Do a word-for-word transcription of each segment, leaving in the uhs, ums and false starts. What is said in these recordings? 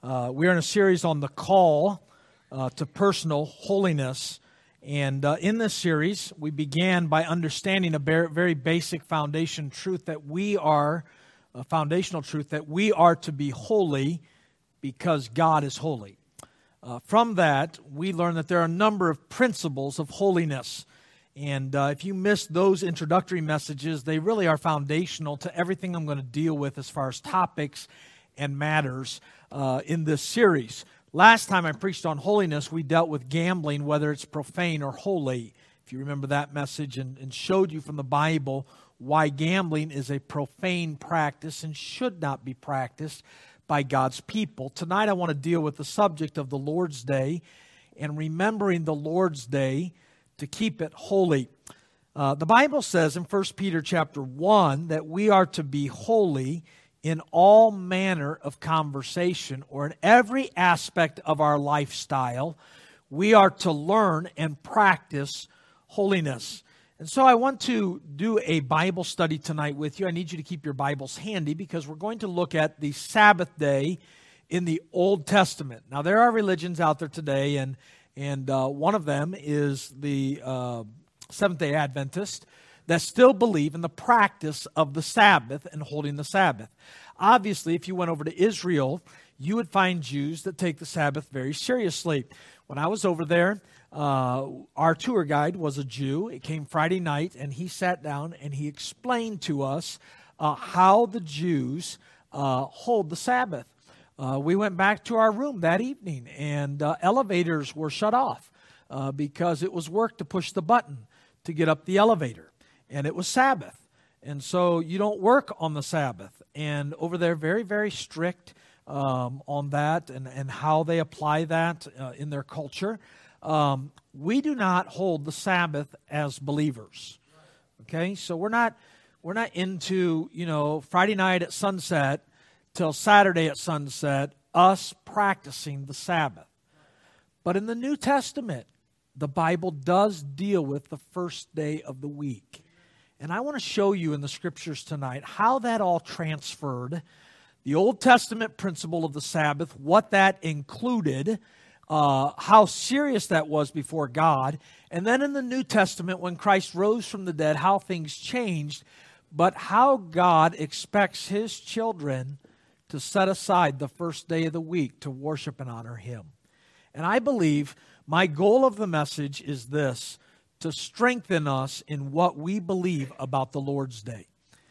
Uh, we're in a series on the call uh, to personal holiness. And uh, in this series, we began by understanding a very basic foundation truth that we are, a foundational truth that we are to be holy because God is holy. Uh, from that, we learn that there are a number of principles of holiness. And uh, if you missed those introductory messages, they really are foundational to everything I'm going to deal with as far as topics and matters uh, in this series. Last time I preached on holiness, we dealt with gambling, whether it's profane or holy. If you remember that message, and, and showed you from the Bible why gambling is a profane practice and should not be practiced by God's people. Tonight I want to deal with the subject of the Lord's Day and remembering the Lord's Day to keep it holy. Uh, the Bible says in First Peter chapter one that we are to be holy in all manner of conversation, or in every aspect of our lifestyle. We are to learn and practice holiness. And so I want to do a Bible study tonight with you. I need you to keep your Bibles handy because we're going to look at the Sabbath day in the Old Testament. Now, there are religions out there today, and and uh, one of them is the uh, Seventh-day Adventist, that still believe in the practice of the Sabbath and holding the Sabbath. Obviously, if you went over to Israel, you would find Jews that take the Sabbath very seriously. When I was over there, uh, our tour guide was a Jew. It came Friday night, and he sat down and he explained to us uh, how the Jews uh, hold the Sabbath. Uh, we went back to our room that evening, and uh, elevators were shut off uh, because it was work to push the button to get up the elevator. And it was Sabbath. And so you don't work on the Sabbath. And over there, very, very strict um, on that and, and how they apply that uh, in their culture. Um, we do not hold the Sabbath as believers. Okay? So we're not we're not into, you know, Friday night at sunset till Saturday at sunset, us practicing the Sabbath. But in the New Testament, the Bible does deal with the first day of the week. And I want to show you in the Scriptures tonight how that all transferred, the Old Testament principle of the Sabbath, what that included, uh, how serious that was before God, and then in the New Testament, when Christ rose from the dead, how things changed, but how God expects His children to set aside the first day of the week to worship and honor Him. And I believe my goal of the message is this: to strengthen us in what we believe about the Lord's Day.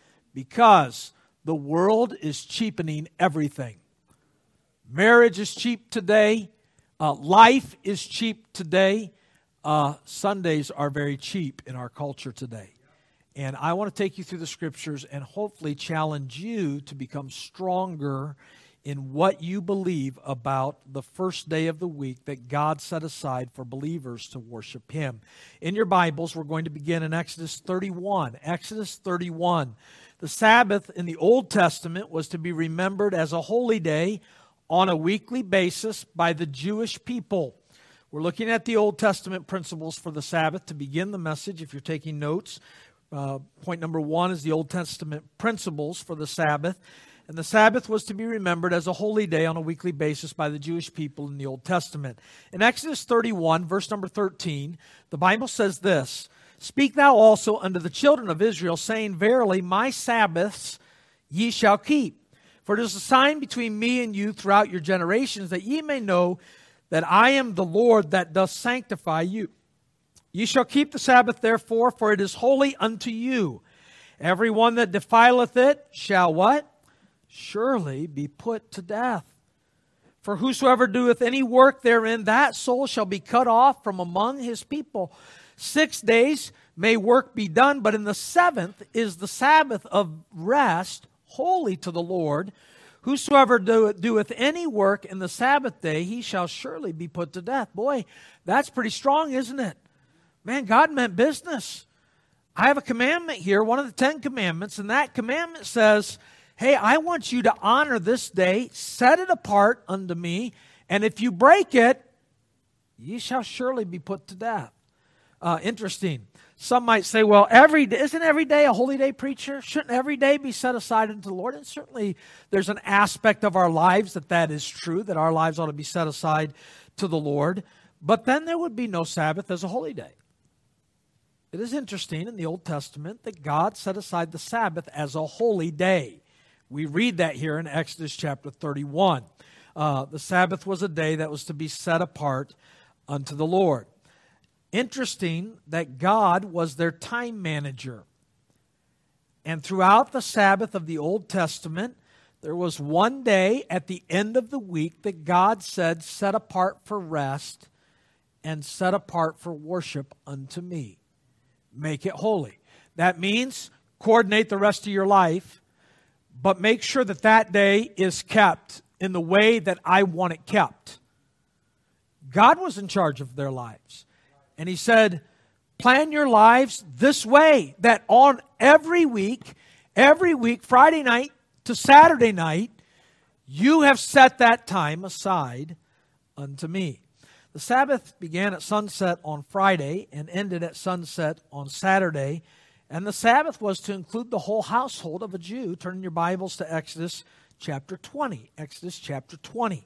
Because the world is cheapening everything. Marriage is cheap today. Uh, life is cheap today. Uh, Sundays are very cheap in our culture today. And I want to take you through the Scriptures and hopefully challenge you to become stronger in what you believe about the first day of the week that God set aside for believers to worship Him. In your Bibles, we're going to begin in Exodus thirty-one. Exodus thirty-one. The Sabbath in the Old Testament was to be remembered as a holy day on a weekly basis by the Jewish people. We're looking at the Old Testament principles for the Sabbath to begin the message. If you're taking notes, uh, point number one is the Old Testament principles for the Sabbath. And the Sabbath was to be remembered as a holy day on a weekly basis by the Jewish people in the Old Testament. In Exodus thirty-one, verse number thirteen, the Bible says this: "Speak thou also unto the children of Israel, saying, Verily, my Sabbaths ye shall keep. For it is a sign between me and you throughout your generations, that ye may know that I am the Lord that doth sanctify you. Ye shall keep the Sabbath therefore, for it is holy unto you. Every one that defileth it shall" what? "Surely be put to death. For whosoever doeth any work therein, that soul shall be cut off from among his people. Six days may work be done, but in the seventh is the Sabbath of rest, holy to the Lord. Whosoever doeth any work in the Sabbath day, he shall surely be put to death." Boy, that's pretty strong, isn't it? Man, God meant business. I have a commandment here, one of the Ten Commandments, and that commandment says, hey, I want you to honor this day, set it apart unto me, and if you break it, ye shall surely be put to death. Uh, interesting. Some might say, well, every day, isn't every day a holy day, preacher? Shouldn't every day be set aside unto the Lord? And certainly there's an aspect of our lives that that is true, that our lives ought to be set aside to the Lord. But then there would be no Sabbath as a holy day. It is interesting in the Old Testament that God set aside the Sabbath as a holy day. We read that here in Exodus chapter thirty-one. Uh, the Sabbath was a day that was to be set apart unto the Lord. Interesting that God was their time manager. And throughout the Sabbath of the Old Testament, there was one day at the end of the week that God said, set apart for rest and set apart for worship unto me. Make it holy. That means coordinate the rest of your life, but make sure that that day is kept in the way that I want it kept. God was in charge of their lives. And He said, plan your lives this way, that on every week, every week, Friday night to Saturday night, you have set that time aside unto me. The Sabbath began at sunset on Friday and ended at sunset on Saturday. And the Sabbath was to include the whole household of a Jew. Turn in your Bibles to Exodus chapter twenty. Exodus chapter twenty.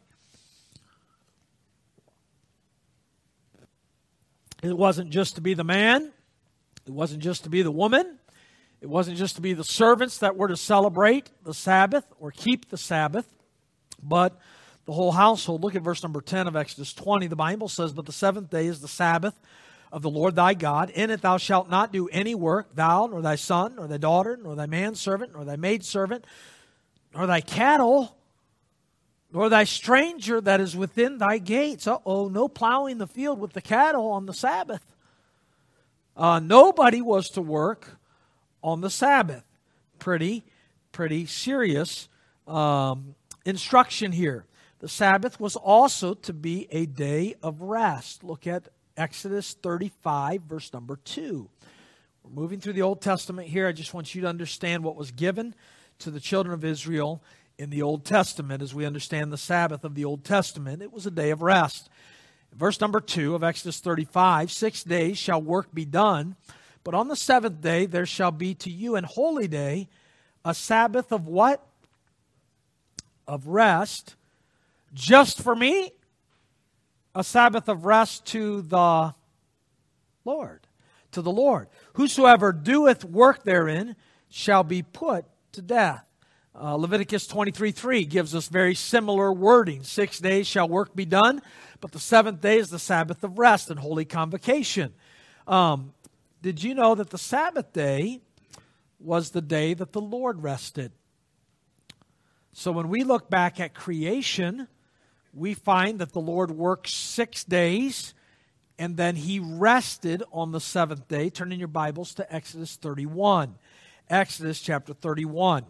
It wasn't just to be the man. It wasn't just to be the woman. It wasn't just to be the servants that were to celebrate the Sabbath or keep the Sabbath, but the whole household. Look at verse number ten of Exodus twenty. The Bible says, but the seventh day is the Sabbath of the Lord thy God. In it thou shalt not do any work, thou, nor thy son, nor thy daughter, nor thy manservant, nor thy maidservant, nor thy cattle, nor thy stranger that is within thy gates. Uh-oh, no plowing the field with the cattle on the Sabbath. Uh, nobody was to work on the Sabbath. Pretty, pretty serious um, instruction here. The Sabbath was also to be a day of rest. Look at Exodus thirty-five, verse number two. We're moving through the Old Testament here. I just want you to understand what was given to the children of Israel in the Old Testament as we understand the Sabbath of the Old Testament. It was a day of rest. Verse number two of Exodus thirty-five, six days shall work be done, but on the seventh day there shall be to you an holy day, a Sabbath of what? Of rest. Just for me, a Sabbath of rest to the Lord, to the Lord. Whosoever doeth work therein shall be put to death. Uh, Leviticus twenty-three three gives us very similar wording. Six days shall work be done, but the seventh day is the Sabbath of rest and holy convocation. Um, did you know that the Sabbath day was the day that the Lord rested? So when we look back at creation, we find that the Lord worked six days and then He rested on the seventh day. Turn in your Bibles to Exodus thirty-one. Exodus chapter thirty-one.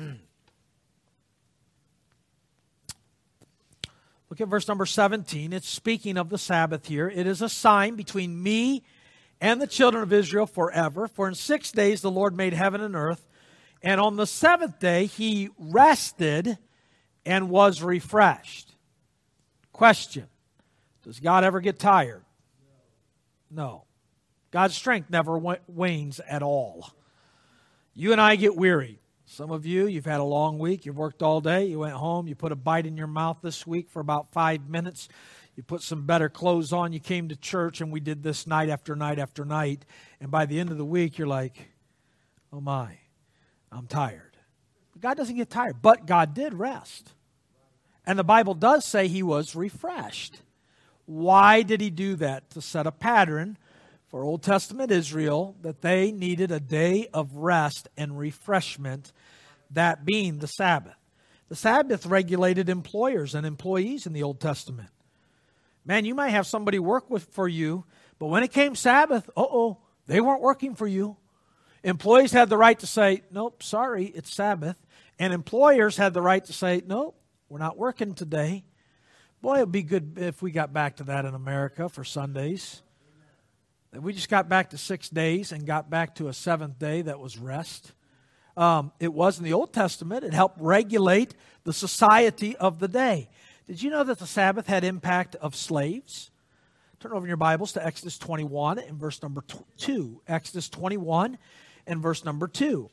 Look at verse number seventeen. It's speaking of the Sabbath here. It is a sign between me and the children of Israel forever. For in six days the Lord made heaven and earth, and on the seventh day He rested and was refreshed. Question: does God ever get tired? No. God's strength never wanes at all. You and I get weary. Some of you, you've had a long week. You've worked all day. You went home. You put a bite in your mouth this week for about five minutes. You put some better clothes on. You came to church, and we did this night after night after night. And by the end of the week, you're like, oh my, I'm tired. But God doesn't get tired. But God did rest. And the Bible does say He was refreshed. Why did He do that? To set a pattern for Old Testament Israel that they needed a day of rest and refreshment, that being the Sabbath. The Sabbath regulated employers and employees in the Old Testament. Man, you might have somebody work with for you, but when it came Sabbath, uh-oh, they weren't working for you. Employees had the right to say, nope, sorry, it's Sabbath. And employers had the right to say, nope, we're not working today. Boy, it would be good if we got back to that in America for Sundays. That we just got back to six days and got back to a seventh day that was rest. Um, it was in the Old Testament. It helped regulate the society of the day. Did you know that the Sabbath had impact of slaves? Turn over in your Bibles to Exodus twenty-one and verse number two. Exodus twenty-one and verse number two.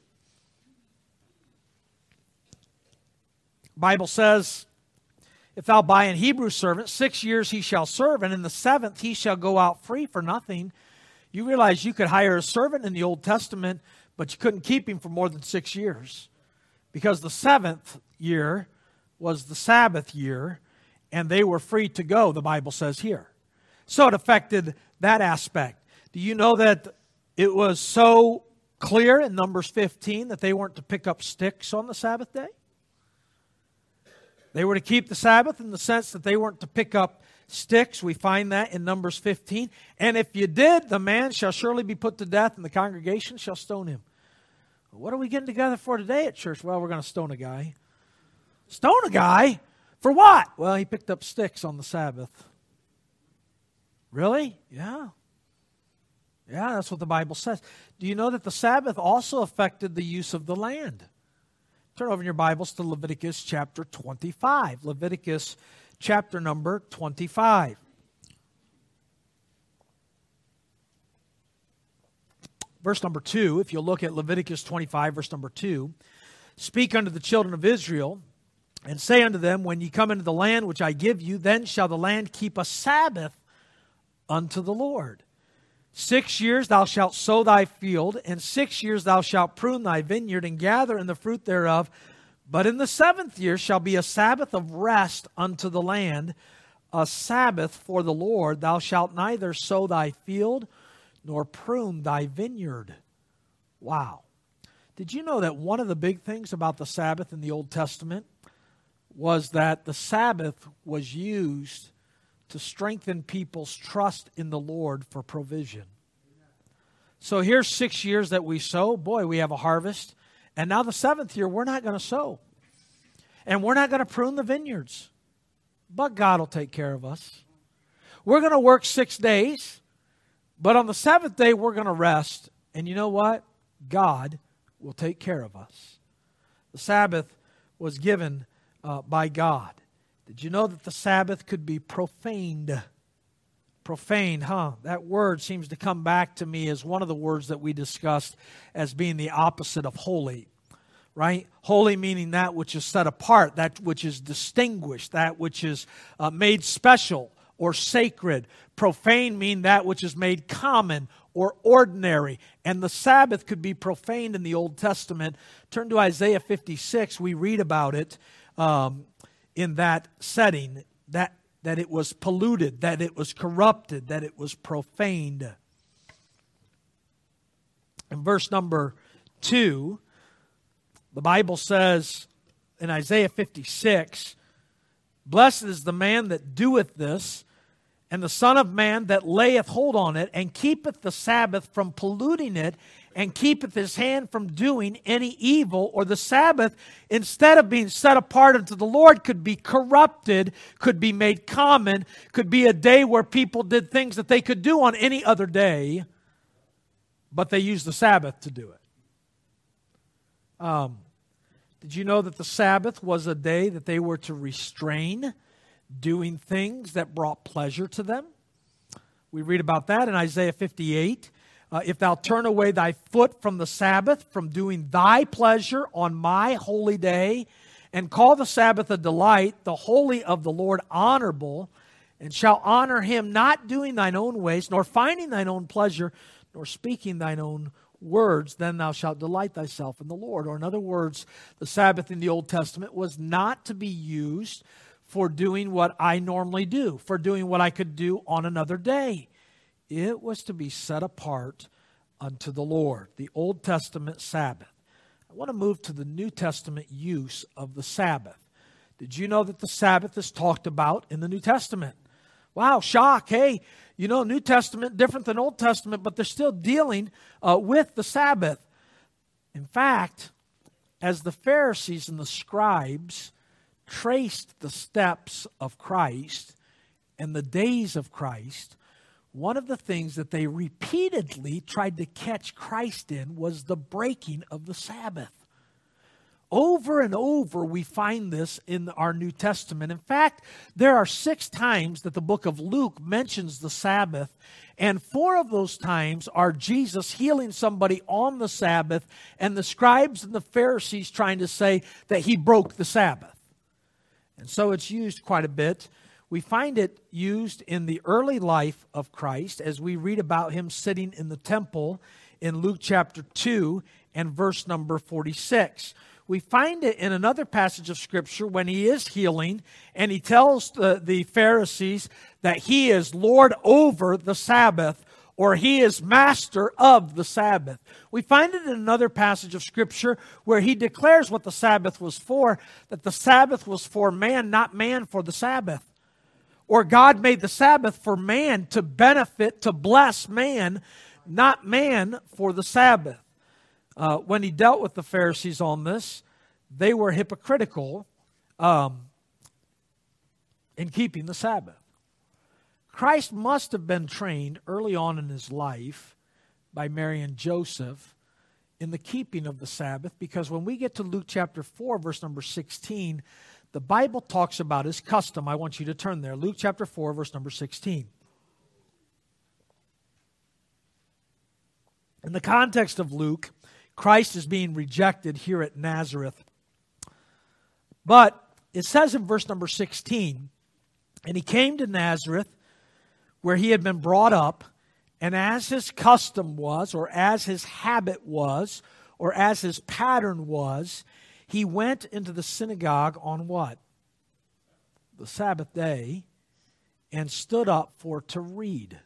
Bible says, if thou buy an Hebrew servant, six years he shall serve, and in the seventh he shall go out free for nothing. You realize you could hire a servant in the Old Testament, but you couldn't keep him for more than six years. Because the seventh year was the Sabbath year, and they were free to go, the Bible says here. So it affected that aspect. Do you know that it was so clear in Numbers fifteen that they weren't to pick up sticks on the Sabbath day? They were to keep the Sabbath in the sense that they weren't to pick up sticks. We find that in Numbers fifteen. And if you did, the man shall surely be put to death, and the congregation shall stone him. What are we getting together for today at church? Well, we're going to stone a guy. Stone a guy? For what? Well, he picked up sticks on the Sabbath. Really? Yeah. Yeah, that's what the Bible says. Do you know that the Sabbath also affected the use of the land? Turn over in your Bibles to Leviticus chapter twenty-five. Leviticus chapter number twenty-five. Verse number two, if you'll look at Leviticus twenty-five, verse number two. Speak unto the children of Israel, and say unto them, when ye come into the land which I give you, then shall the land keep a Sabbath unto the Lord. Six years thou shalt sow thy field, and six years thou shalt prune thy vineyard, and gather in the fruit thereof. But in the seventh year shall be a Sabbath of rest unto the land, a Sabbath for the Lord. Thou shalt neither sow thy field, nor prune thy vineyard. Wow. Did you know that one of the big things about the Sabbath in the Old Testament was that the Sabbath was used to strengthen people's trust in the Lord for provision? So here's six years that we sow. Boy, we have a harvest. And now the seventh year, we're not going to sow. And we're not going to prune the vineyards. But God will take care of us. We're going to work six days. But on the seventh day, we're going to rest. And you know what? God will take care of us. The Sabbath was given uh, by God. Did you know that the Sabbath could be profaned? Profane, huh? That word seems to come back to me as one of the words that we discussed as being the opposite of holy, right? Holy meaning that which is set apart, that which is distinguished, that which is uh, made special or sacred. Profane mean that which is made common or ordinary. And the Sabbath could be profaned in the Old Testament. Turn to Isaiah fifty-six. We read about it um, in that setting, that that it was polluted, that it was corrupted, that it was profaned. In verse number two, the Bible says in Isaiah fifty-six, blessed is the man that doeth this, and the Son of Man that layeth hold on it, and keepeth the Sabbath from polluting it, and keepeth his hand from doing any evil. Or the Sabbath, instead of being set apart unto the Lord, could be corrupted, could be made common, could be a day where people did things that they could do on any other day, but they used the Sabbath to do it. Um, did you know that the Sabbath was a day that they were to restrain doing things that brought pleasure to them? We read about that in Isaiah fifty-eight. Uh, if thou turn away thy foot from the Sabbath, from doing thy pleasure on my holy day, and call the Sabbath a delight, the holy of the Lord honorable, and shall honor him, not doing thine own ways, nor finding thine own pleasure, nor speaking thine own words, then thou shalt delight thyself in the Lord. Or in other words, the Sabbath in the Old Testament was not to be used for doing what I normally do, for doing what I could do on another day. It was to be set apart unto the Lord, the Old Testament Sabbath. I want to move to the New Testament use of the Sabbath. Did you know that the Sabbath is talked about in the New Testament? Wow, shock. Hey, you know, New Testament, different than Old Testament, but they're still dealing uh, with the Sabbath. In fact, as the Pharisees and the scribes traced the steps of Christ and the days of Christ, one of the things that they repeatedly tried to catch Christ in was the breaking of the Sabbath. Over and over, we find this in our New Testament. In fact, there are six times that the book of Luke mentions the Sabbath, and four of those times are Jesus healing somebody on the Sabbath, and the scribes and the Pharisees trying to say that he broke the Sabbath. And so it's used quite a bit. We find it used in the early life of Christ as we read about him sitting in the temple in Luke chapter two and verse number forty-six. We find it in another passage of Scripture when he is healing and he tells the, the Pharisees that he is Lord over the Sabbath, or he is master of the Sabbath. We find it in another passage of Scripture where he declares what the Sabbath was for, that the Sabbath was for man, not man for the Sabbath. Or God made the Sabbath for man to benefit, to bless man, not man for the Sabbath. Uh, when he dealt with the Pharisees on this, they were hypocritical um, in keeping the Sabbath. Christ must have been trained early on in his life by Mary and Joseph in the keeping of the Sabbath, because when we get to Luke chapter four, verse number sixteen, the Bible talks about his custom. I want you to turn there. Luke chapter four, verse number sixteen. In the context of Luke, Christ is being rejected here at Nazareth. But it says in verse number sixteen, and he came to Nazareth where he had been brought up, and as his custom was, or as his habit was, or as his pattern was, he went into the synagogue on what? The Sabbath day, and stood up for to read.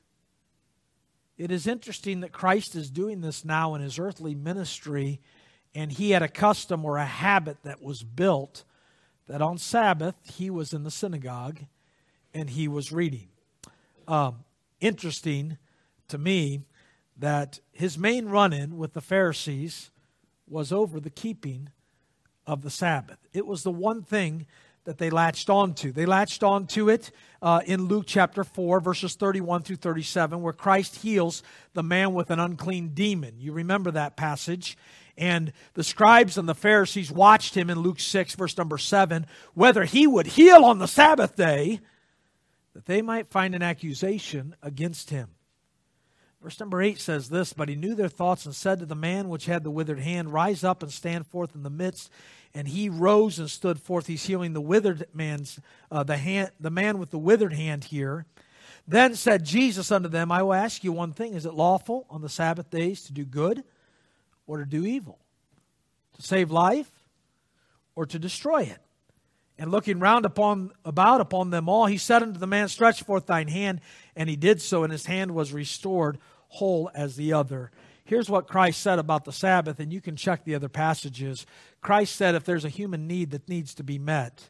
It is interesting that Christ is doing this now in his earthly ministry, and he had a custom or a habit that was built that on Sabbath he was in the synagogue and he was reading. Um, interesting to me that his main run-in with the Pharisees was over the keeping of the Sabbath. It was the one thing that they latched onto. They latched onto it uh, in Luke chapter four, verses thirty-one through thirty-seven, where Christ heals the man with an unclean demon. You remember that passage. And the scribes and the Pharisees watched him in Luke six, verse number seven, whether he would heal on the Sabbath day, that they might find an accusation against him. Verse number eight says this, but he knew their thoughts and said to the man which had the withered hand, rise up and stand forth in the midst. And he rose and stood forth. He's healing the withered man's, uh, the hand, the man with the withered hand here. Then said Jesus unto them, I will ask you one thing. Is it lawful on the Sabbath days to do good or to do evil? To save life or to destroy it? And looking round upon about upon them all, he said unto the man, stretch forth thine hand. And he did so, and his hand was restored whole as the other. Here's what Christ said about the Sabbath, and you can check the other passages. Christ said if there's a human need that needs to be met,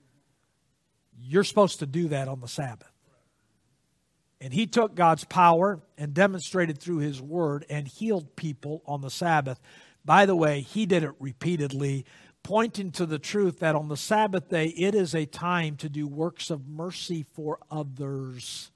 you're supposed to do that on the Sabbath. And he took God's power and demonstrated through his word and healed people on the Sabbath. By the way, he did it repeatedly, pointing to the truth that on the Sabbath day, it is a time to do works of mercy for others.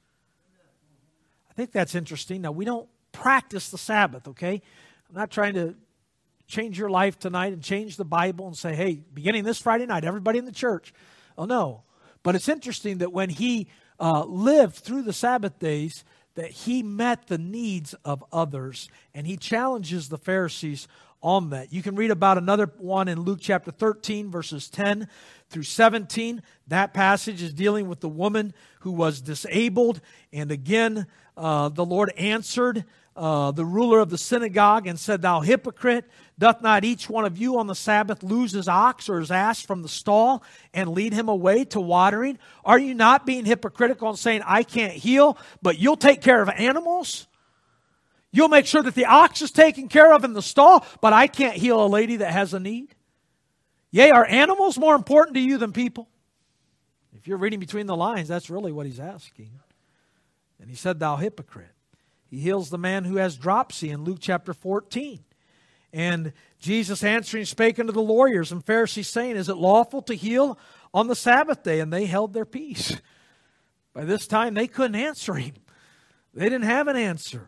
I think that's interesting. Now, we don't practice the Sabbath, okay? I'm not trying to change your life tonight and change the Bible and say, hey, beginning this Friday night, everybody in the church. Oh, no. But it's interesting that when he uh, lived through the Sabbath days, that he met the needs of others, and he challenges the Pharisees on that. You can read about another one in Luke chapter thirteen, verses ten through seventeen. That passage is dealing with the woman who was disabled, and again, uh, the Lord answered Uh, the ruler of the synagogue and said, thou hypocrite, doth not each one of you on the Sabbath lose his ox or his ass from the stall and lead him away to watering? Are you not being hypocritical and saying, I can't heal, but you'll take care of animals? You'll make sure that the ox is taken care of in the stall, but I can't heal a lady that has a need? Yea, are animals more important to you than people? If you're reading between the lines, that's really what he's asking. And he said, thou hypocrite. He heals the man who has dropsy in Luke chapter fourteen. And Jesus answering spake unto the lawyers and Pharisees, saying, is it lawful to heal on the Sabbath day? And they held their peace. By this time, they couldn't answer him. They didn't have an answer.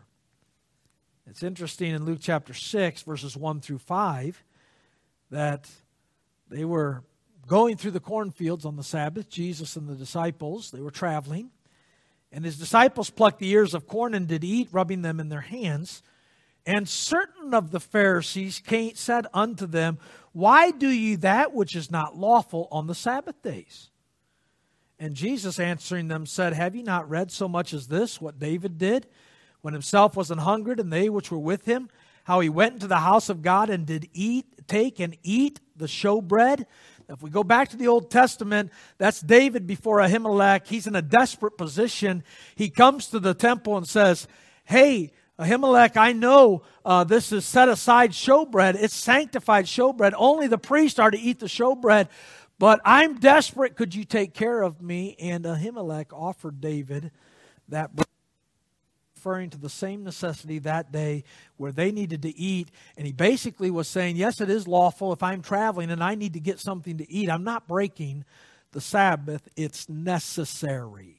It's interesting in Luke chapter six, verses one through five, that They were going through the cornfields on the Sabbath, Jesus and the disciples. They were traveling. And his disciples plucked the ears of corn and did eat, rubbing them in their hands. And certain of the Pharisees came, said unto them, Why do ye that which is not lawful on the Sabbath days? And Jesus answering them said, Have ye not read so much as this, what David did, when himself was an hungered, and they which were with him, how he went into the house of God and did eat, take and eat the showbread? If we go back to the Old Testament, that's David before Ahimelech. He's in a desperate position. He comes to the temple and says, Hey, Ahimelech, I know uh, this is set aside showbread. It's sanctified showbread. Only the priests are to eat the showbread. But I'm desperate. Could you take care of me? And Ahimelech offered David that bread, referring to the same necessity that day where they needed to eat. And he basically was saying, yes, it is lawful if I'm traveling and I need to get something to eat. I'm not breaking the Sabbath. It's necessary.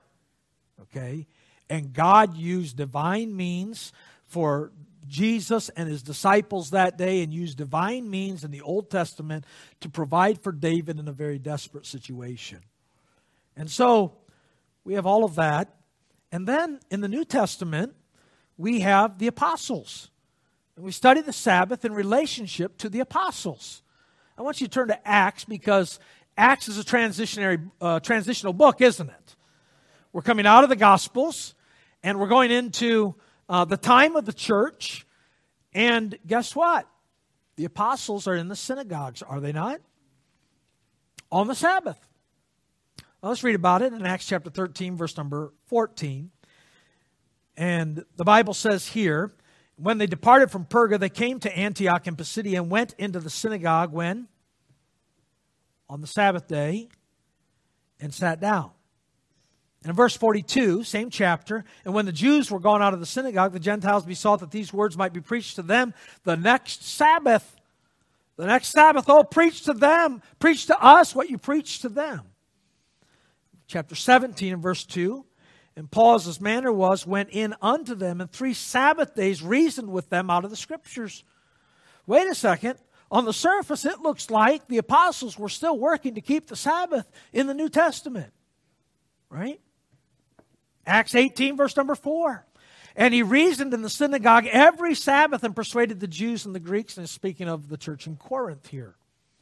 Okay? And God used divine means for Jesus and his disciples that day, and used divine means in the Old Testament to provide for David in a very desperate situation. And so we have all of that. And then in the New Testament, we have the apostles. And we study the Sabbath in relationship to the apostles. I want you to turn to Acts, because Acts is a transitionary, uh, transitional book, isn't it? We're coming out of the Gospels, and we're going into uh, the time of the church. And guess what? The apostles are in the synagogues, are they not? On the Sabbath. Well, let's read about it in Acts chapter thirteen, verse number fourteen. And the Bible says here, when they departed from Perga, they came to Antioch in Pisidia and went into the synagogue when? On the Sabbath day, and sat down. And in verse forty-two, same chapter, and when the Jews were gone out of the synagogue, the Gentiles besought that these words might be preached to them the next Sabbath. The next Sabbath, oh, preach to them, preach to us what you preach to them. Chapter seventeen and verse two, and Paul, as his manner was, went in unto them, and three Sabbath days reasoned with them out of the Scriptures. Wait a second. On the surface, it looks like the apostles were still working to keep the Sabbath in the New Testament. Right? Acts eighteen, verse number four. And he reasoned in the synagogue every Sabbath and persuaded the Jews and the Greeks, and speaking of the church in Corinth here.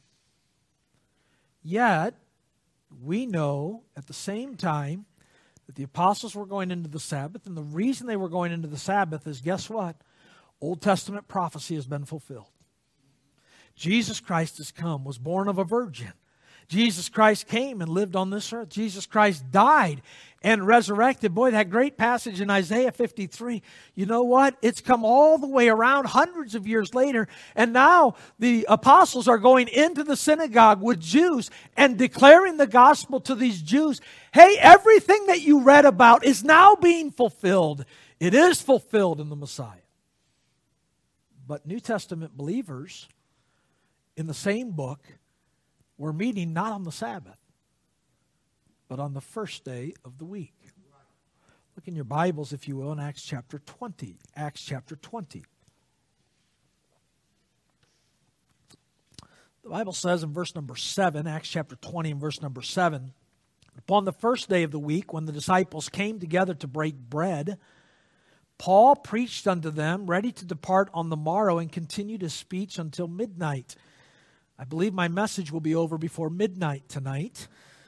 Yet, we know at the same time that the apostles were going into the Sabbath, and the reason they were going into the Sabbath is, guess what? Old Testament prophecy has been fulfilled. Jesus Christ has come, was born of a virgin. Jesus Christ came and lived on this earth. Jesus Christ died and resurrected. Boy, that great passage in Isaiah fifty-three, you know what? It's come all the way around hundreds of years later, and now the apostles are going into the synagogue with Jews and declaring the gospel to these Jews. Hey, everything that you read about is now being fulfilled. It is fulfilled in the Messiah. But New Testament believers in the same book were meeting not on the Sabbath, but on the first day of the week. Look in your Bibles, if you will, in Acts chapter twenty. Acts chapter twenty. The Bible says in verse number seven, Acts chapter twenty and verse number seven, upon the first day of the week, when the disciples came together to break bread, Paul preached unto them, ready to depart on the morrow, and continued his speech until midnight. I believe my message will be over before midnight tonight.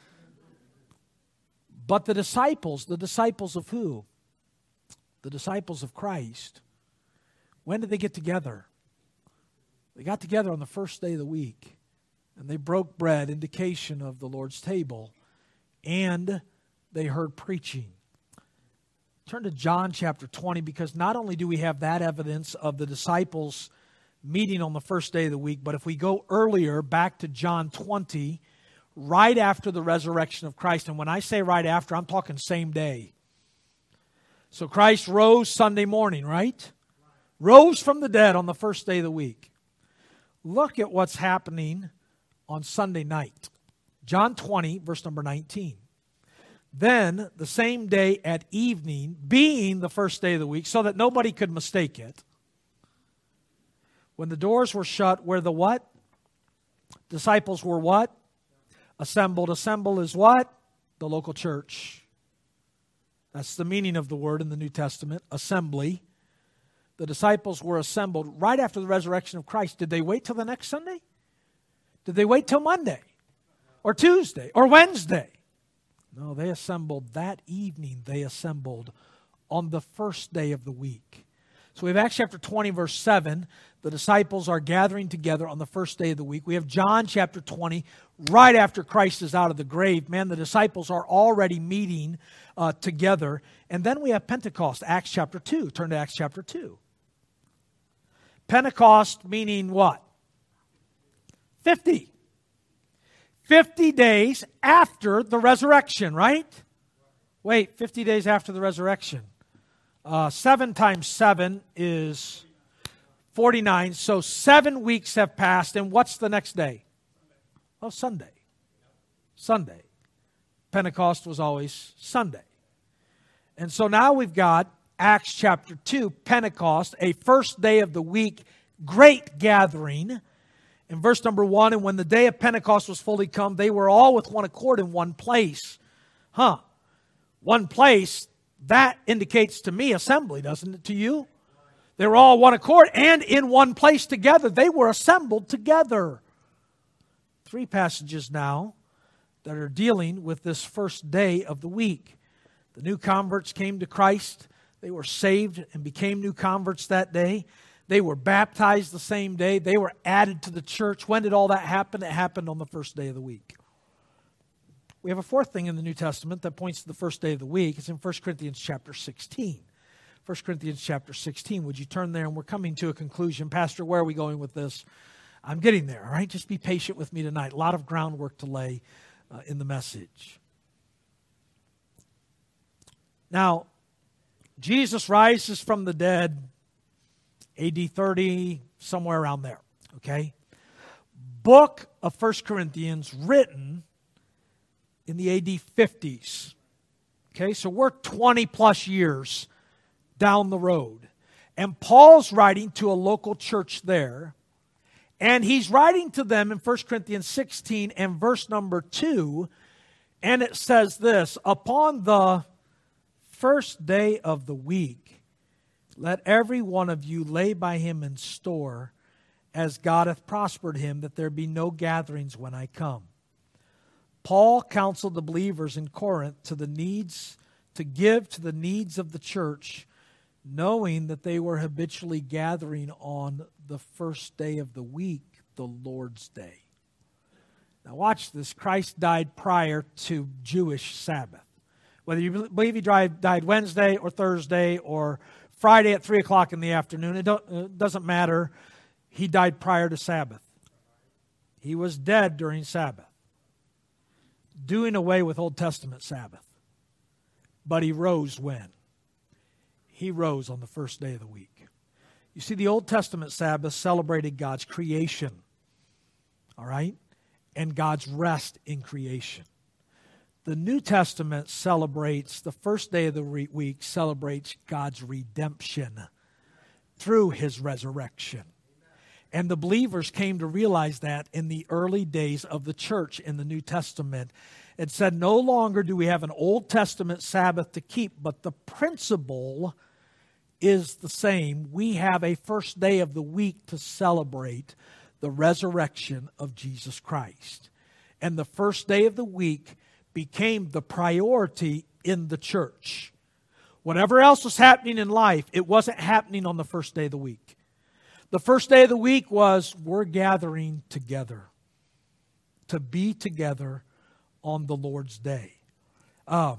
But the disciples, the disciples of who? The disciples of Christ. When did they get together? They got together on the first day of the week. And they broke bread, indication of the Lord's table. And they heard preaching. Turn to John chapter twenty, because not only do we have that evidence of the disciples meeting on the first day of the week, but if we go earlier, back to John twenty, right after the resurrection of Christ, and when I say right after, I'm talking same day. So Christ rose Sunday morning, right? Rose from the dead on the first day of the week. Look at what's happening on Sunday night. John twenty, verse number nineteen. Then, the same day at evening, being the first day of the week, so that nobody could mistake it, when the doors were shut, where the what? disciples were what? Assembled. Assemble is what? The local church. That's the meaning of the word in the New Testament, assembly. The disciples were assembled right after the resurrection of Christ. Did they wait till the next Sunday? Did they wait till Monday? Or Tuesday? Or Wednesday? No, they assembled that evening. They assembled on the first day of the week. So we have Acts chapter twenty, verse seven. The disciples are gathering together on the first day of the week. We have John chapter twenty, right after Christ is out of the grave. Man, the disciples are already meeting uh, together. And then we have Pentecost, Acts chapter two. Turn to Acts chapter two. Pentecost meaning what? fifty. fifty days after the resurrection, right? Wait, fifty days after the resurrection. Uh, seven times seven is forty-nine. So seven weeks have passed. And what's the next day? Oh, Sunday. Sunday. Pentecost was always Sunday. And so now we've got Acts chapter two, Pentecost, a first day of the week, great gathering. In verse number one, and when the day of Pentecost was fully come, they were all with one accord in one place. Huh. One place, that indicates to me assembly, doesn't it to you? They were all one accord and in one place together. They were assembled together. Three passages now that are dealing with this first day of the week. The new converts came to Christ. They were saved and became new converts that day. They were baptized the same day. They were added to the church. When did all that happen? It happened on the first day of the week. We have a fourth thing in the New Testament that points to the first day of the week. It's in First Corinthians chapter sixteen. First Corinthians chapter sixteen. Would you turn there? And we're coming to a conclusion. Pastor, where are we going with this? I'm getting there, all right? Just be patient with me tonight. A lot of groundwork to lay uh, in the message. Now, Jesus rises from the dead, A D thirty, somewhere around there, okay? Book of First Corinthians written in the A D fifties, okay? So we're twenty plus years down the road. And Paul's writing to a local church there, and he's writing to them in First Corinthians sixteen and verse number two, and it says this, upon the first day of the week, let every one of you lay by him in store, as God hath prospered him, that there be no gatherings when I come. Paul counseled the believers in Corinth to the needs, to give to the needs of the church, knowing that they were habitually gathering on the first day of the week, the Lord's Day. Now watch this. Christ died prior to Jewish Sabbath. Whether you believe he died Wednesday or Thursday or Friday at three o'clock in the afternoon, it, don't, it doesn't matter. He died prior to Sabbath. He was dead during Sabbath, doing away with Old Testament Sabbath. But he rose when? He rose on the first day of the week. You see, the Old Testament Sabbath celebrated God's creation, all right, and God's rest in creation. The New Testament celebrates, the first day of the week celebrates God's redemption through his resurrection. And the believers came to realize that in the early days of the church in the New Testament. It said, no longer do we have an Old Testament Sabbath to keep, but the principle is the same. We have a first day of the week to celebrate the resurrection of Jesus Christ. And the first day of the week became the priority in the church. Whatever else was happening in life, it wasn't happening on the first day of the week. The first day of the week was, we're gathering together to be together on the Lord's Day. Um,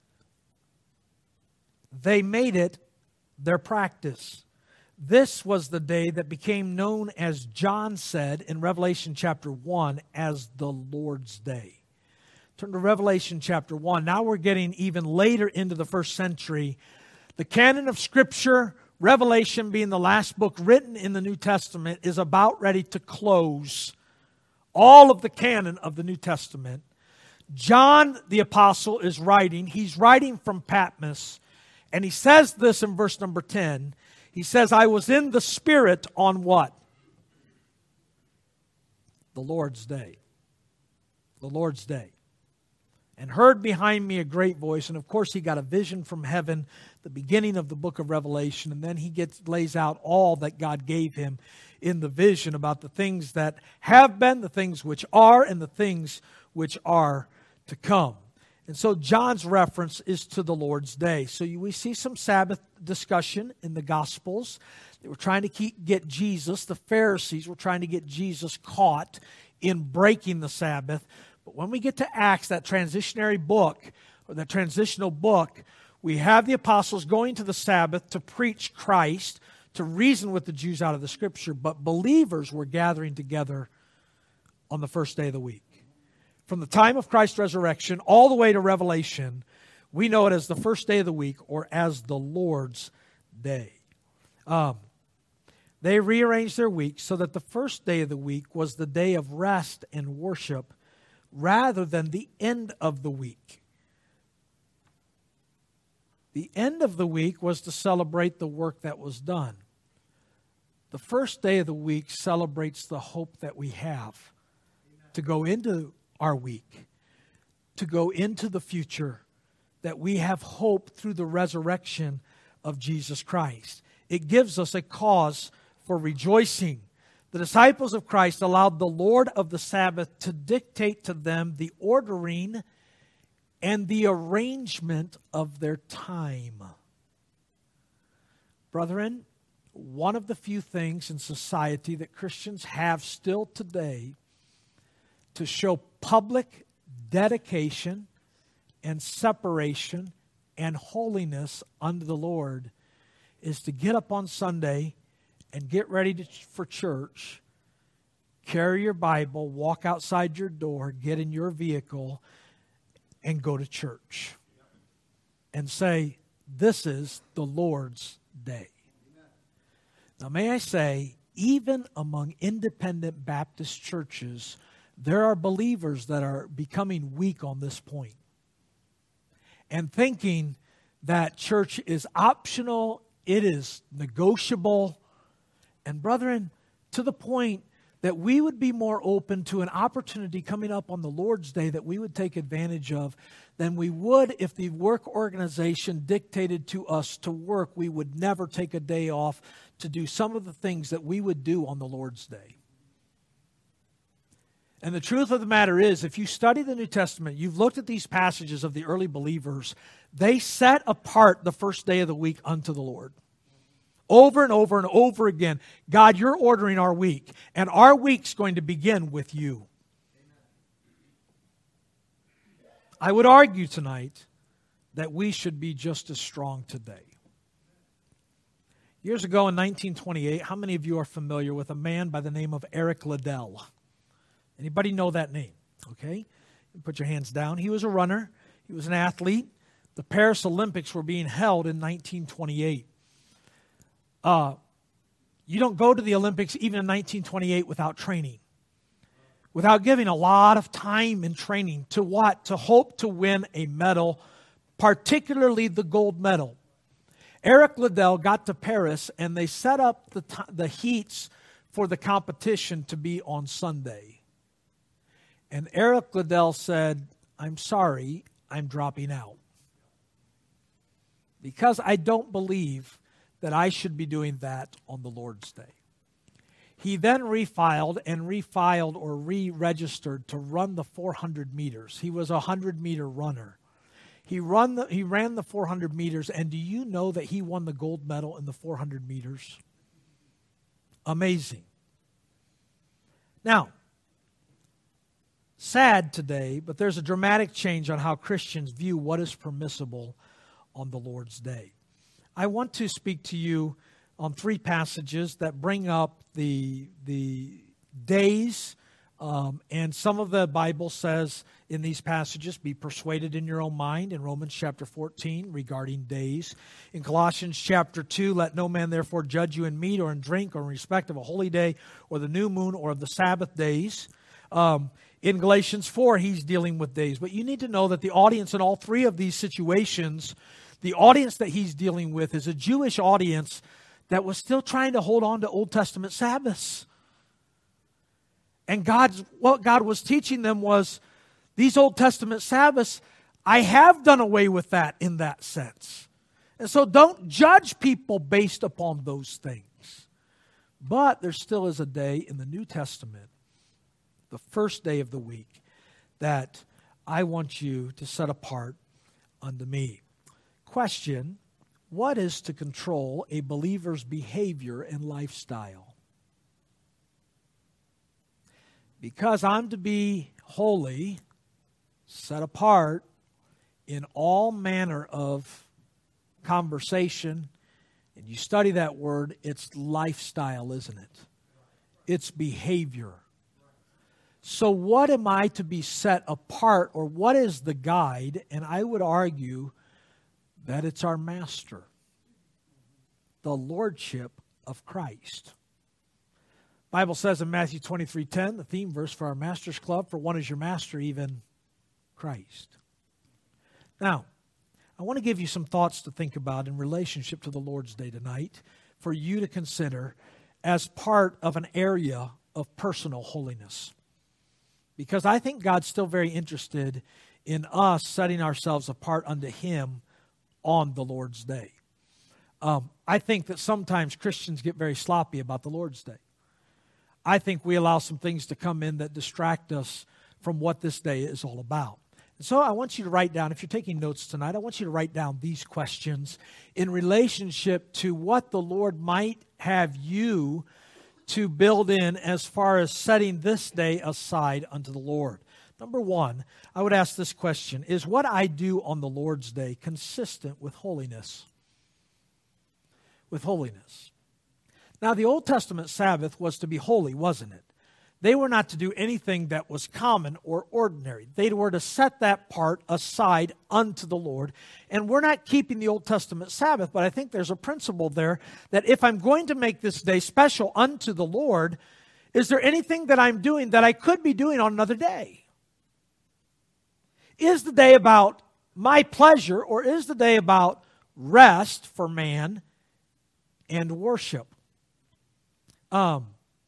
they made it their practice. This was the day that became known, as John said in Revelation chapter one, as the Lord's Day. Turn to Revelation chapter one. Now we're getting even later into the first century. The canon of Scripture, Revelation being the last book written in the New Testament, is about ready to close all of the canon of the New Testament. John the Apostle is writing. He's writing from Patmos. And he says this in verse number ten. He says, I was in the Spirit on what? the Lord's day. The Lord's day. And heard behind me a great voice. And of course he got a vision from heaven, the beginning of the book of Revelation. And then he gets lays out all that God gave him in the vision about the things that have been, the things which are, and the things which are to come. And so John's reference is to the Lord's day. So you, we see some Sabbath discussion in the Gospels. They were trying to keep, get Jesus, the Pharisees were trying to get Jesus caught in breaking the Sabbath. But when we get to Acts, that transitionary book, or that transitional book, we have the apostles going to the Sabbath to preach Christ, to reason with the Jews out of the Scripture. But believers were gathering together on the first day of the week. From the time of Christ's resurrection all the way to Revelation, we know it as the first day of the week or as the Lord's day. Um, they rearranged their week so that the first day of the week was the day of rest and worship rather than the end of the week. The end of the week was to celebrate the work that was done. The first day of the week celebrates the hope that we have to go into our week, to go into the future, that we have hope through the resurrection of Jesus Christ. It gives us a cause for rejoicing. The disciples of Christ allowed the Lord of the Sabbath to dictate to them the ordering and the arrangement of their time. Brethren, one of the few things in society that Christians have still today to show public dedication and separation and holiness unto the Lord is to get up on Sunday and get ready to, for church, carry your Bible, walk outside your door, get in your vehicle, and go to church. And say, this is the Lord's day. Now may I say, even among independent Baptist churches, there are believers that are becoming weak on this point and thinking that church is optional, it is negotiable. And brethren, to the point that we would be more open to an opportunity coming up on the Lord's Day that we would take advantage of than we would if the work organization dictated to us to work. We would never take a day off to do some of the things that we would do on the Lord's Day. And the truth of the matter is, if you study the New Testament, you've looked at these passages of the early believers, they set apart the first day of the week unto the Lord. Over and over and over again, God, you're ordering our week, and our week's going to begin with you. I would argue tonight that we should be just as strong today. Years ago in nineteen twenty-eight, how many of you are familiar with a man by the name of Eric Liddell? Anybody know that name? Okay, put your hands down. He was a runner. He was an athlete. The Paris Olympics were being held in nineteen twenty-eight. Uh, you don't go to the Olympics even in nineteen twenty-eight without training, without giving a lot of time in training to what? To hope to win a medal, particularly the gold medal. Eric Liddell got to Paris and they set up the, t- the heats for the competition to be on Sunday. And Eric Liddell said, I'm sorry, I'm dropping out. Because I don't believe that I should be doing that on the Lord's Day. He then refiled and refiled or re-registered to run the four hundred meters. He was a one hundred meter runner. He, run the, he ran the four hundred meters, and do you know that he won the gold medal in the four hundred meters? Amazing. Now, sad today, but there's a dramatic change on how Christians view what is permissible on the Lord's Day. I want to speak to you on three passages that bring up the, the days, um, and some of the Bible says in these passages, be persuaded in your own mind, in Romans chapter fourteen regarding days. In Colossians chapter two, let no man therefore judge you in meat or in drink or in respect of a holy day or the new moon or of the Sabbath days. Um, in Galatians four, he's dealing with days. But you need to know that the audience in all three of these situations, the audience that he's dealing with is a Jewish audience that was still trying to hold on to Old Testament Sabbaths. And God's what God was teaching them was, these Old Testament Sabbaths, I have done away with that in that sense. And so don't judge people based upon those things. But there still is a day in the New Testament, the first day of the week, that I want you to set apart unto me. Question, what is to control a believer's behavior and lifestyle? Because I'm to be holy, set apart in all manner of conversation, and you study that word, it's lifestyle, isn't it? It's behavior. So what am I to be set apart, or what is the guide? And I would argue that it's our master, the lordship of Christ. The Bible says in Matthew twenty-three ten, the theme verse for our Master's Club, for one is your master, even Christ. Now, I want to give you some thoughts to think about in relationship to the Lord's Day tonight for you to consider as part of an area of personal holiness. Because I think God's still very interested in us setting ourselves apart unto Him on the Lord's Day. Um, I think that sometimes Christians get very sloppy about the Lord's Day. I think we allow some things to come in that distract us from what this day is all about. So I want you to write down, if you're taking notes tonight, I want you to write down these questions in relationship to what the Lord might have you to build in as far as setting this day aside unto the Lord. Number one, I would ask this question, is what I do on the Lord's Day consistent with holiness? With holiness. Now, the Old Testament Sabbath was to be holy, wasn't it? They were not to do anything that was common or ordinary. They were to set that part aside unto the Lord. And we're not keeping the Old Testament Sabbath, but I think there's a principle there that if I'm going to make this day special unto the Lord, is there anything that I'm doing that I could be doing on another day? Is the day about my pleasure, or is the day about rest for man and worship? Um...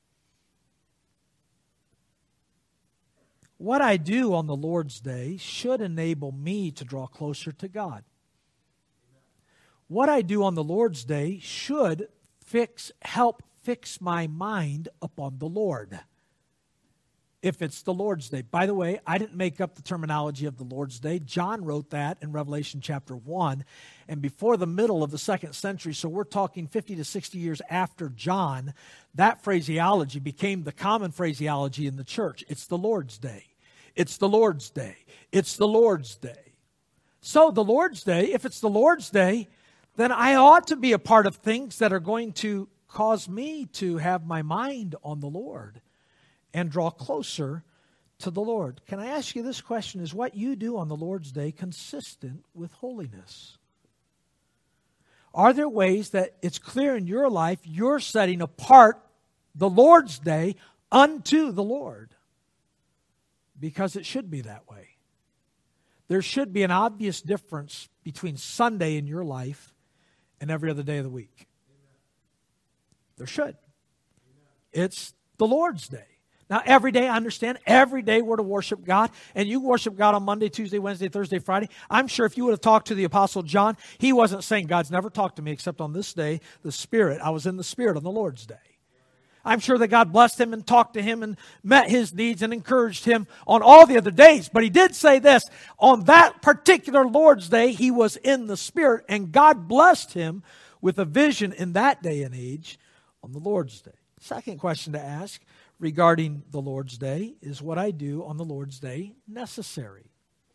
What I do on the Lord's Day should enable me to draw closer to God. What I do on the Lord's Day should fix, help fix my mind upon the Lord. If it's the Lord's Day. By the way, I didn't make up the terminology of the Lord's Day. John wrote that in Revelation chapter one. And before the middle of the second century, so we're talking fifty to sixty years after John, that phraseology became the common phraseology in the church. It's the Lord's Day. It's the Lord's Day. It's the Lord's Day. So the Lord's Day, if it's the Lord's Day, then I ought to be a part of things that are going to cause me to have my mind on the Lord and draw closer to the Lord. Can I ask you this question? Is what you do on the Lord's Day consistent with holiness? Are there ways that it's clear in your life you're setting apart the Lord's Day unto the Lord? Because it should be that way. There should be an obvious difference between Sunday in your life and every other day of the week. There should. It's the Lord's Day. Now, every day, I understand, every day we're to worship God, and you worship God on Monday, Tuesday, Wednesday, Thursday, Friday. I'm sure if you would have talked to the Apostle John, he wasn't saying, God's never talked to me except on this day, the Spirit. I was in the Spirit on the Lord's Day. I'm sure that God blessed him and talked to him and met his needs and encouraged him on all the other days. But he did say this, on that particular Lord's Day, he was in the Spirit, and God blessed him with a vision in that day and age on the Lord's Day. Second question to ask regarding the Lord's Day, is what I do on the Lord's Day necessary?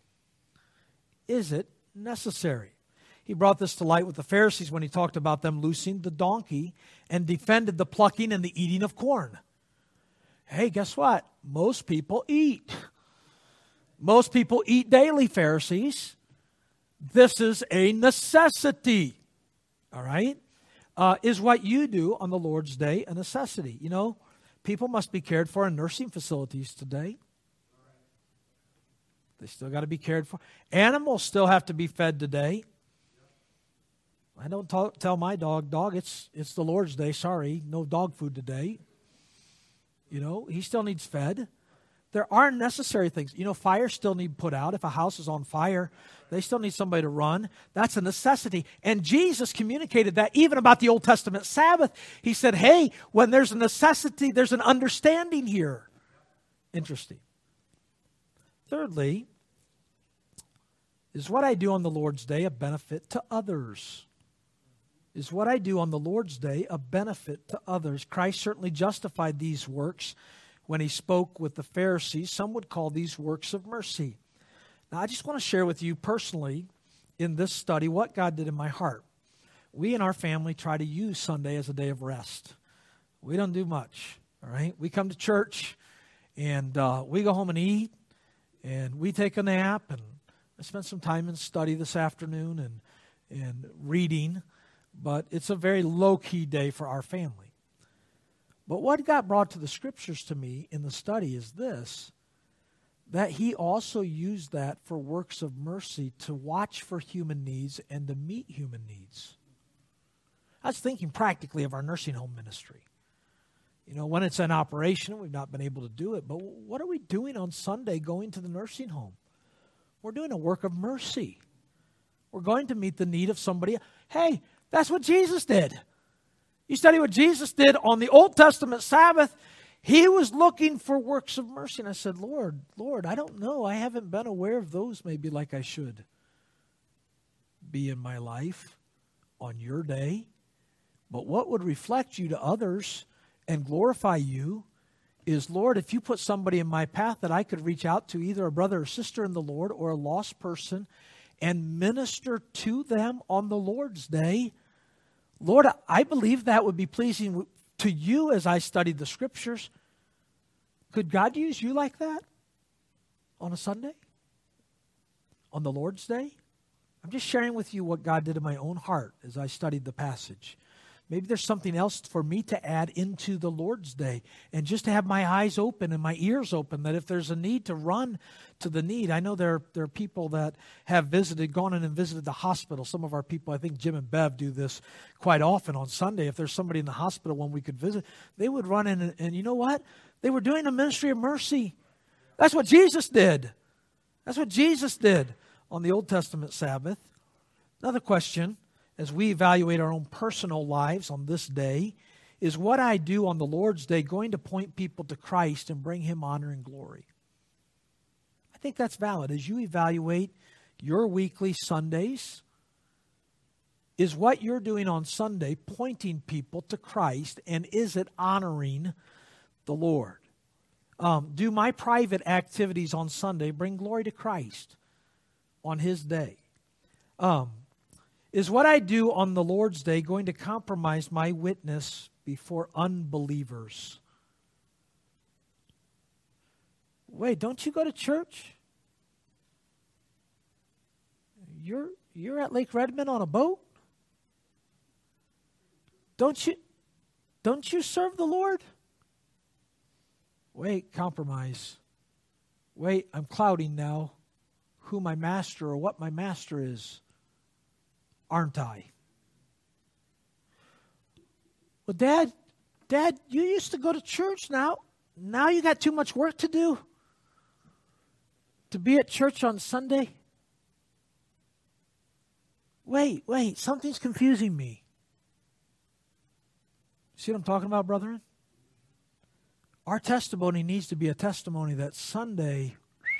Is it necessary? He brought this to light with the Pharisees when he talked about them loosing the donkey and defended the plucking and the eating of corn. Hey, guess what? Most people eat. Most people eat daily, Pharisees. This is a necessity. All right? Uh, is what you do on the Lord's Day a necessity? You know, people must be cared for in nursing facilities today. They still got to be cared for. Animals still have to be fed today. I don't talk, tell my dog, dog, it's it's the Lord's Day. Sorry, no dog food today. You know, he still needs fed. There are necessary things. You know, fires still need put out. If a house is on fire, they still need somebody to run. That's a necessity. And Jesus communicated that even about the Old Testament Sabbath. He said, hey, when there's a necessity, there's an understanding here. Interesting. Thirdly, is what I do on the Lord's Day a benefit to others? Is what I do on the Lord's Day a benefit to others? Christ certainly justified these works when he spoke with the Pharisees. Some would call these works of mercy. Now, I just want to share with you personally in this study what God did in my heart. We in our family try to use Sunday as a day of rest. We don't do much, all right? We come to church, and uh, we go home and eat, and we take a nap, and I spent some time in study this afternoon and, and reading, but it's a very low-key day for our family. But what got brought to the Scriptures to me in the study is this, that he also used that for works of mercy to watch for human needs and to meet human needs. I was thinking practically of our nursing home ministry. You know, when it's in operation, we've not been able to do it, but what are we doing on Sunday going to the nursing home? We're doing a work of mercy. We're going to meet the need of somebody. Hey, that's what Jesus did. You study what Jesus did on the Old Testament Sabbath. He was looking for works of mercy. And I said, Lord, Lord, I don't know. I haven't been aware of those maybe like I should be in my life on your day. But what would reflect you to others and glorify you is, Lord, if you put somebody in my path that I could reach out to, either a brother or sister in the Lord or a lost person, and minister to them on the Lord's day, Lord, I believe that would be pleasing to you as I studied the Scriptures. Could God use you like that on a Sunday? On the Lord's Day? I'm just sharing with you what God did in my own heart as I studied the passage. Maybe there's something else for me to add into the Lord's Day, and just to have my eyes open and my ears open, that if there's a need to run to the need. I know there, there are people that have visited, gone in and visited the hospital. Some of our people, I think Jim and Bev do this quite often on Sunday. If there's somebody in the hospital when we could visit, they would run in, and, and you know what? They were doing a ministry of mercy. That's what Jesus did. That's what Jesus did on the Old Testament Sabbath. Another question, as we evaluate our own personal lives on this day, is what I do on the Lord's Day going to point people to Christ and bring Him honor and glory? I think that's valid. As you evaluate your weekly Sundays, is what you're doing on Sunday pointing people to Christ, and is it honoring the Lord? Um, do my private activities on Sunday bring glory to Christ on His day? Um, Is what I do on the Lord's Day going to compromise my witness before unbelievers? Wait, don't you go to church? You're you're at Lake Redmond on a boat? Don't you don't you serve the Lord? Wait, compromise. Wait, I'm clouding now who my master or what my master is. Aren't I? Well, Dad, Dad, you used to go to church now. Now you got too much work to do to be at church on Sunday. Wait, wait, something's confusing me. See what I'm talking about, brethren? Our testimony needs to be a testimony that Sunday,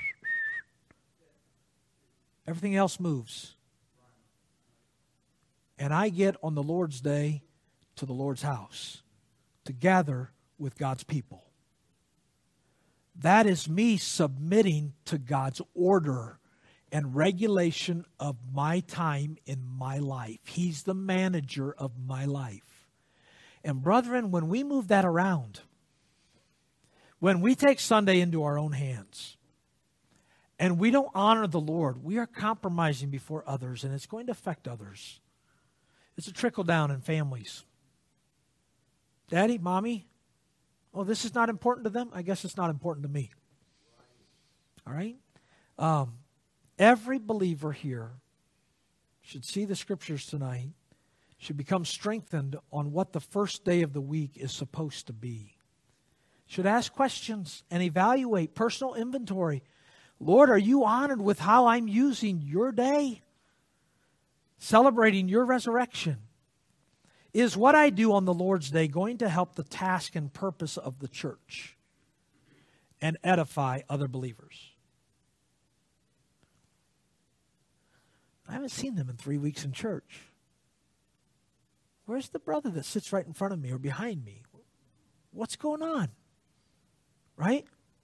everything else moves. And I get on the Lord's Day to the Lord's house to gather with God's people. That is me submitting to God's order and regulation of my time in my life. He's the manager of my life. And brethren, when we move that around, when we take Sunday into our own hands, and we don't honor the Lord, we are compromising before others, and it's going to affect others. It's a trickle down in families. Daddy, Mommy, oh, this is not important to them? I guess it's not important to me. All right? Um, every believer here should see the Scriptures tonight, should become strengthened on what the first day of the week is supposed to be. should ask questions and evaluate personal inventory. Lord, are you honored with how I'm using your day? Celebrating your resurrection. Is what I do on the Lord's Day going to help the task and purpose of the church and edify other believers? I haven't seen them in three weeks in church. Where's the brother that sits right in front of me or behind me? What's going on? Right?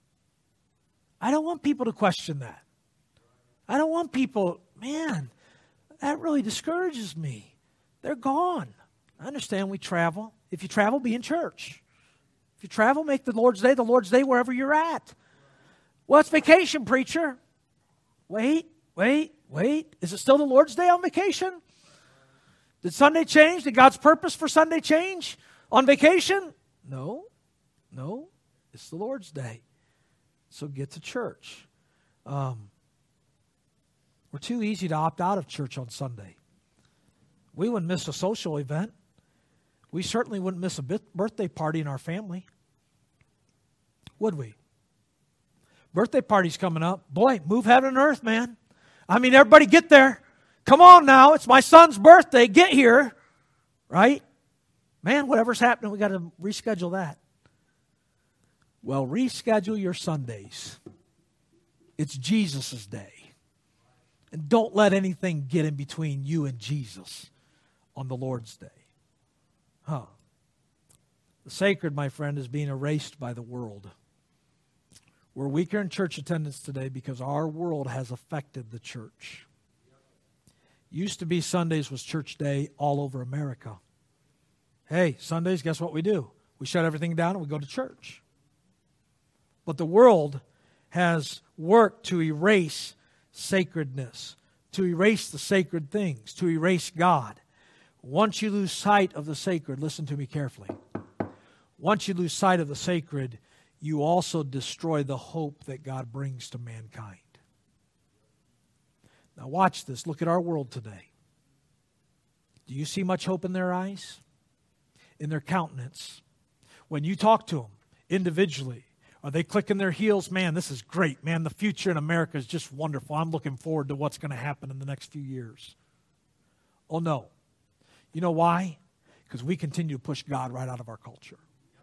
I don't want people to question that. I don't want people, man, that really discourages me. They're gone. I understand we travel. If you travel, be in church. If you travel, make the Lord's Day the Lord's Day wherever you're at. Well, it's vacation, preacher. Wait, wait, wait. Is it still the Lord's Day on vacation? Did Sunday change? Did God's purpose for Sunday change on vacation? No, no. It's the Lord's Day. So get to church. Um, we're too easy to opt out of church on Sunday. We wouldn't miss a social event. We certainly wouldn't miss a birthday party in our family. Would we? Birthday party's coming up. Boy, move heaven and earth, man. I mean, everybody get there. Come on now. It's my son's birthday. Get here. Right? Man, whatever's happening, we got to reschedule that. Well, reschedule your Sundays. It's Jesus' day. And don't let anything get in between you and Jesus on the Lord's Day. Huh. The sacred, my friend, is being erased by the world. We're weaker in church attendance today because our world has affected the church. Used to be Sundays was church day all over America. Hey, Sundays, guess what we do? We shut everything down and we go to church. But the world has worked to erase sacredness, to erase the sacred things, to erase God. Once you lose sight of the sacred, listen to me carefully. Once you lose sight of the sacred, you also destroy the hope that God brings to mankind. Now watch this. Look at our world today. Do you see much hope in their eyes? In their countenance? When you talk to them individually, are they clicking their heels? Man, this is great. Man, the future in America is just wonderful. I'm looking forward to what's going to happen in the next few years. Oh, no. You know why? Because we continue to push God right out of our culture.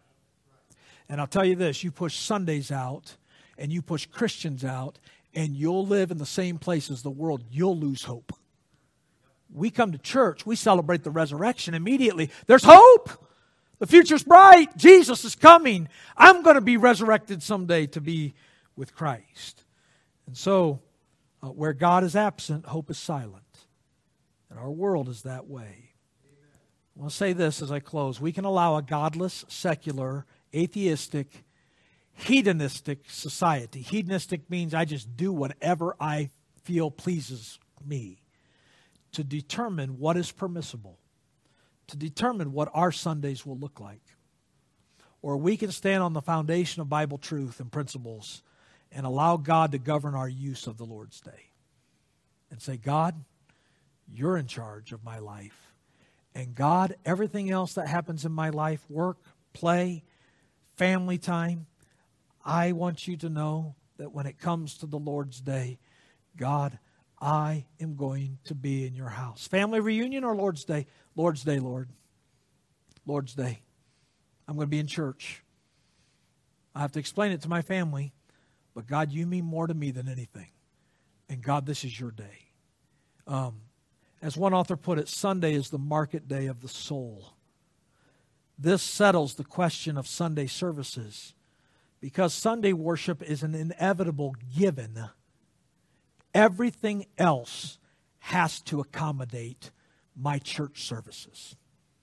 And I'll tell you this, you push Sundays out and you push Christians out and you'll live in the same place as the world. You'll lose hope. We come to church, we celebrate the resurrection immediately. There's hope. The future's bright. Jesus is coming. I'm going to be resurrected someday to be with Christ. And so, uh, where God is absent, hope is silent. And our world is that way. I want to say this as I close. We can allow a godless, secular, atheistic, hedonistic society. Hedonistic means I just do whatever I feel pleases me, to determine what is permissible, to determine what our Sundays will look like. Or we can stand on the foundation of Bible truth and principles and allow God to govern our use of the Lord's Day. And say, God, you're in charge of my life. And God, everything else that happens in my life, work, play, family time, I want you to know that when it comes to the Lord's Day, God, I am going to be in your house. Family reunion or Lord's Day? Lord's Day, Lord. Lord's Day. I'm going to be in church. I have to explain it to my family, but God, you mean more to me than anything. And God, this is your day. Um, as one author put it, Sunday is the market day of the soul. This settles the question of Sunday services, because Sunday worship is an inevitable given. Everything else has to accommodate my church services,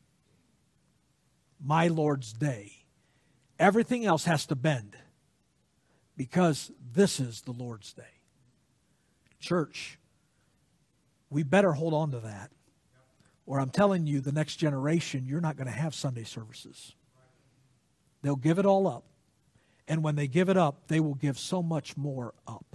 my Lord's Day. Everything else has to bend, because this is the Lord's Day. Church, we better hold on to that, or I'm telling you, the next generation, you're not going to have Sunday services. They'll give it all up. And when they give it up, they will give so much more up.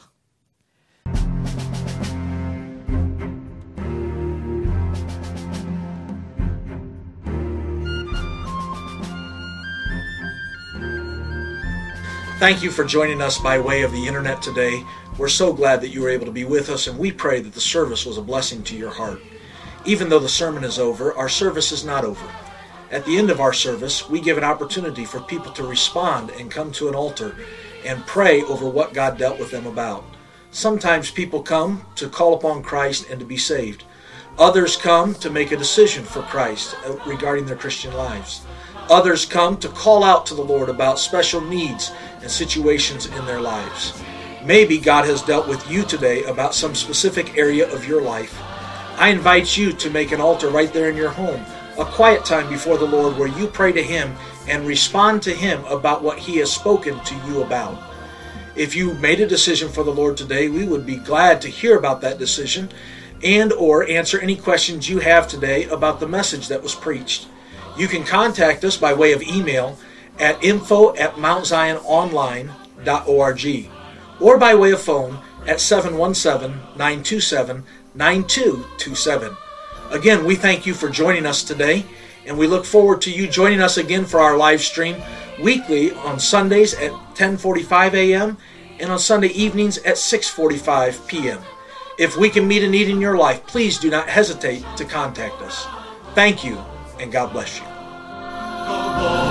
Thank you for joining us by way of the internet today. We're so glad that you were able to be with us, and we pray that the service was a blessing to your heart. Even though the sermon is over, our service is not over. At the end of our service, we give an opportunity for people to respond and come to an altar and pray over what God dealt with them about. Sometimes people come to call upon Christ and to be saved. Others come to make a decision for Christ regarding their Christian lives. Others come to call out to the Lord about special needs and situations in their lives. Maybe God has dealt with you today about some specific area of your life. I invite you to make an altar right there in your home, a quiet time before the Lord where you pray to Him and respond to Him about what He has spoken to you about. If you made a decision for the Lord today, we would be glad to hear about that decision and or answer any questions you have today about the message that was preached. You can contact us by way of email at info at mount zion online dot org or by way of phone at seven one seven, nine two seven, nine two two seven. Again, we thank you for joining us today, and we look forward to you joining us again for our live stream weekly on Sundays at ten forty-five a.m. and on Sunday evenings at six forty-five p.m. If we can meet a need in your life, please do not hesitate to contact us. Thank you, and God bless you.